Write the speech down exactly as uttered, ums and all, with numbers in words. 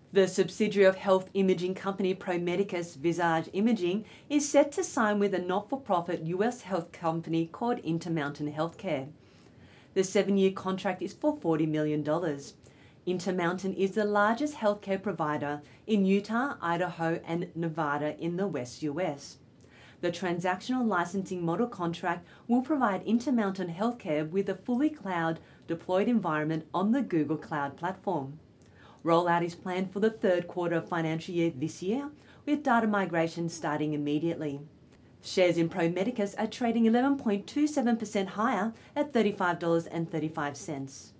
The subsidiary of health imaging company Pro Medicus Visage Imaging is set to sign with a not-for-profit U S health company called Intermountain Healthcare. The seven-year contract is for forty million dollars. Intermountain is the largest healthcare provider in Utah, Idaho, and Nevada in the West U S. The transactional licensing model contract will provide Intermountain Healthcare with a fully cloud-deployed environment on the Google Cloud platform. Rollout is planned for the third quarter of financial year this year, with data migration starting immediately. Shares in Pro Medicus are trading eleven point two seven percent higher at thirty-five dollars and thirty-five cents.